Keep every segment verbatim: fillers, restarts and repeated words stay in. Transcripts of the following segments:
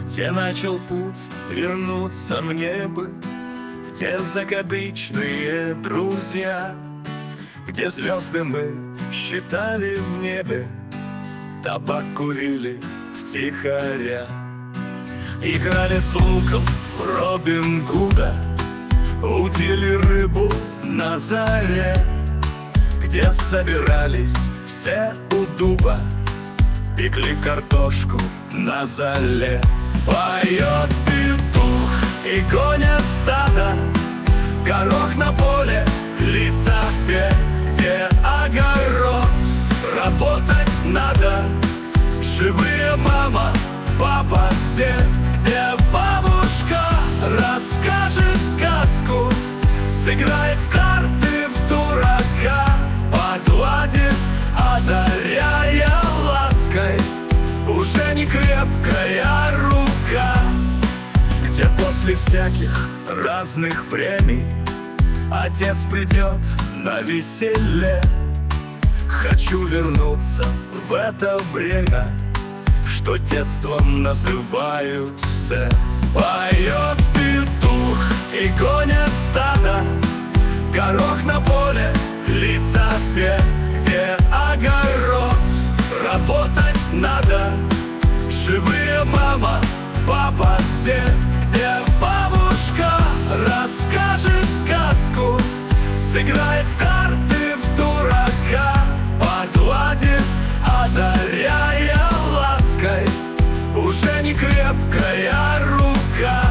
где начал путь вернуться мне бы, где закадычные друзья, где звезды мы считали в небе, табак курили втихаря, играли с луком в Робин Гуда, удили рыбу на заре, где собирались все у дуба, пекли картошку на зале. Поет петух и гонят стадо, горох на поле, лиса петь, где огород, работать надо, живые мама, папа, дед, где бабушка расскажет сказку, сыграет в карты в дурака, погладит, одаряя лаской, уже не крепкая рука, где после всяких разных премий отец придет на веселье. Хочу вернуться в это время, что детством называют все. Поет петух и гонят стадо, горох на поле, лиса петь, где огород, работать надо, живые мама, папа, дед, где бабушка расскажет сказку, сыграет в карты в дурака, погладит, одаряя лаской, уже не крепкая рука.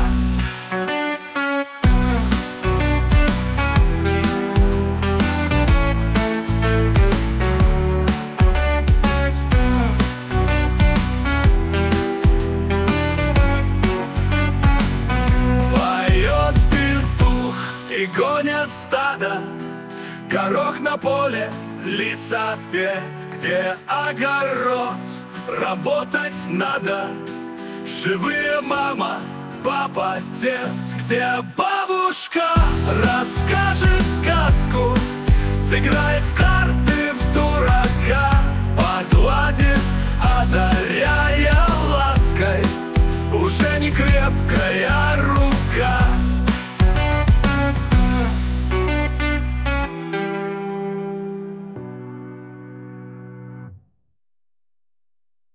Поет петух и гонят стадо, горох на поле, лиса петь, где огород, работать надо, живые мама, папа, дед, где бабушка расскажет сказку, сыграет в карты в дурака, погладит, одаряя лаской, уже не крепкая рука.